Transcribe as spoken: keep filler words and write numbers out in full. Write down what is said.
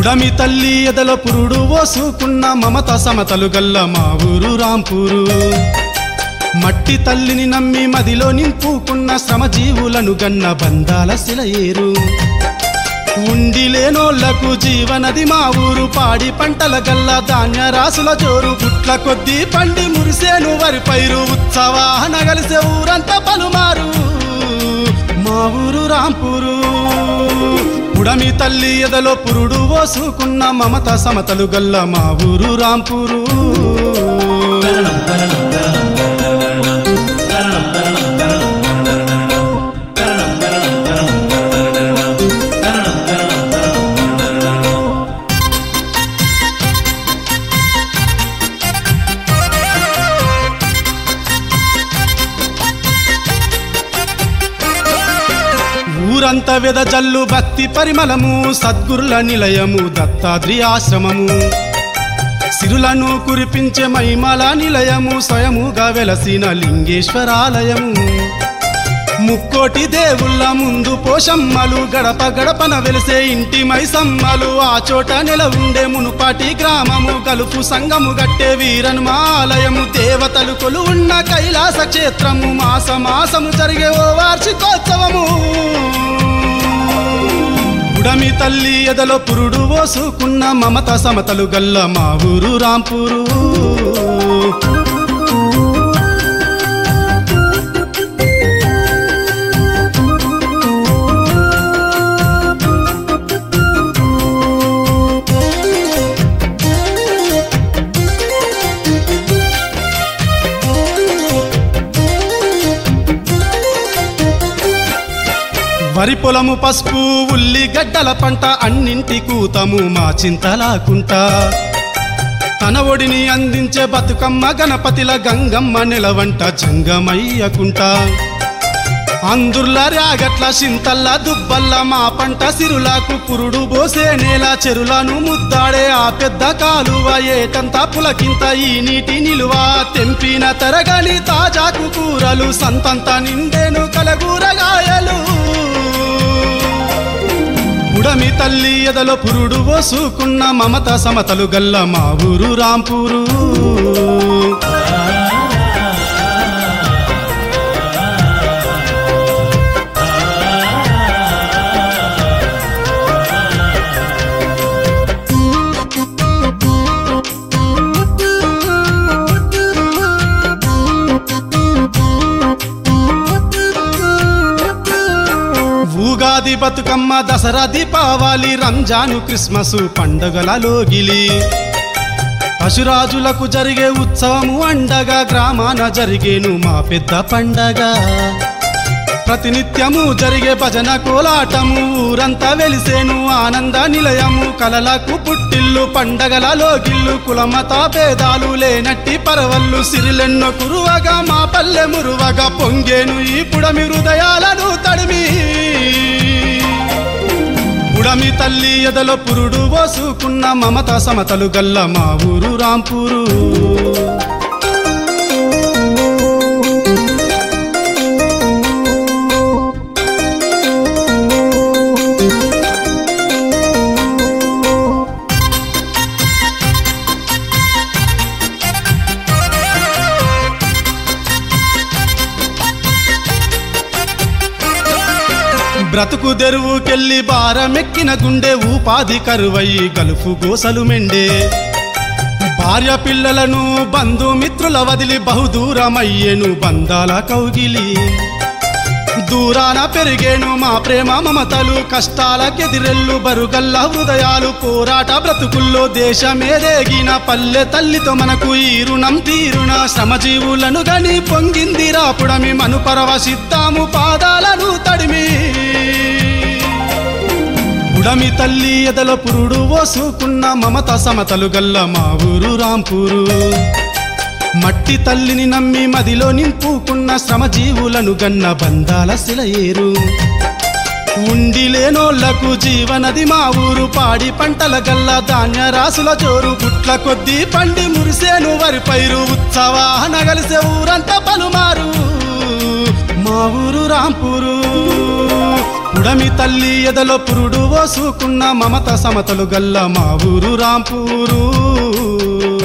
పుడమి తల్లి ఎదల పురుడు ఓసుకున్న మమత సమతలు గల్ల మా ఊరు రాంపూరు. మట్టి తల్లిని నమ్మి మదిలో నింపుకున్న శ్రమజీవులను గన్న బంధాల శిలయేరు. ఉండి లేనోళ్లకు జీవనది మా ఊరు. పాడి పంటల గల్ల ధాన్య రాసుల జోరు. పుట్ల కొద్దీ పండి మురిసేను వరి పైరు. ఉత్సవాన గలిసే ఊరంతా పలుమారు మా ఊరు రాంపూరు. పుడమి తల్లి ఎదలో పురుడు ఓసుకున్న మమత సమతలు గల్ల మా ఊరు రాంపూరు. ఊరంత వెద జల్లు భక్తి పరిమళము. సద్గురుల నిలయము దత్తాద్రి ఆశ్రమము. సిరులను కురిపించే మహిమల నిలయము. స్వయముగా వెలసిన లింగేశ్వరాలయము. ముక్కోటి దేవుళ్ళ ముందు పోషమ్మలు. గడప గడపన వెలిసే ఇంటి మైసమ్మలు. ఆ చోట నెల ఉండే మునుపాటి గ్రామము. కలుపు సంగము గట్టే వీరన్మాలయము. దేవతలు కొలువున్న కైలాస క్షేత్రము. మాస మాసము జరిగే ఓ వార్షికోత్సవము. పుడమి తల్లి ఎదలో పురుడు ఓసుకున్న మమత సమతలు గల్ల మా ఊరు రాంపూరు. వరి పొలము పసుపు ఉల్లి గడ్డల పంట. అన్నింటి కూతము మా చింతలాకుంటా. తన ఒడిని అందించే బతుకమ్మ గణపతిల గంగమ్మ నెలవంట జంగమయ్యకుంటా. అందుర్ల రాగట్ల చింతల్ల దుబ్బల్ల మా పంట సిరులకు పురుడు బోసే నేల. చెరులను ముద్దాడే ఆ పెద్ద కాలువ. ఏటంతా పులకింత ఈ నీటి నిలువ. తెంపిన తరగని తాజాకు కూరలు. సంతంత నిండేను కలగూరగాయలు. పుడమి తల్లి ఎదలో పురుడు ఓసుకున్న మమత సమతలు గల్ల మా ఊరు రాంపూరు. ఉగాది బతుకమ్మ దసరా దీపావళి రంజాను క్రిస్మసు పండుగలలో గిలి. పశురాజులకు జరిగే ఉత్సవము అండగా. గ్రామాన జరిగేను మా పెద్ద పండగ. ప్రతినిత్యము జరిగే భజన కోలాటము. ఊరంతా వెలిసేను ఆనంద నిలయము. కలలకు పుట్టిల్లు పండగలలో గిల్లు. కులమత భేదాలు లేనట్టి పరవళ్ళు. సిరిలెన్నో కురువగా మా పల్లె మురువగా. పొంగేను ఈ పుడమి హృదయాలను తడిమి. పుడమి తల్లి ఎదలో పురుడు ఓసుకున్న మమత సమతలు గల్ల మా ఊరు రాంపూరు. బ్రతుకు తెరువుకెళ్ళి భారమెక్కిన గుండె. ఉపాధి కరువయి గలుపు గోసలు మెండే. భార్య పిల్లలను బంధుమిత్రుల వదిలి బహుదూరమయ్యేను బంధాల కౌగిలి. దూరాన పెరిగేను మా ప్రేమ మమతలు. కష్టాలకెదిరెల్లు బరుగల్ల హృదయాలు. పోరాట బ్రతుకుల్లో దేశమేదేగిన పల్లె తల్లితో మనకు ఈ రుణం తీరున. శ్రమజీవులను గని పొంగిందిరా పుడమి. మను పరవశిద్దాము పాదాలను తడిమి. పుడమి తల్లి ఎదలో పురుడు ఓసుకున్న మమత సమతలు గల్ల మా ఊరు రాంపూరు. మట్టి తల్లిని నమ్మి మదిలో నింపుకున్న శ్రమజీవులను గన్న బంధాల శిలయేరు. ఉండి లేనోళ్లకు జీవనది మా ఊరు. పాడి పంటల గల్ల ధాన్య రాసుల జోరు. పుట్ల కొద్దీ పండి మురిసేను వరి పైరు. ఉత్సవాన గలిసే ఊరంతా పలుమారు మా ఊరు రాంపూరు. పుడమి తల్లి ఎదలో పురుడు ఓసుకున్న మమత సమతలు గల్ల మా ఊరు రాంపూరు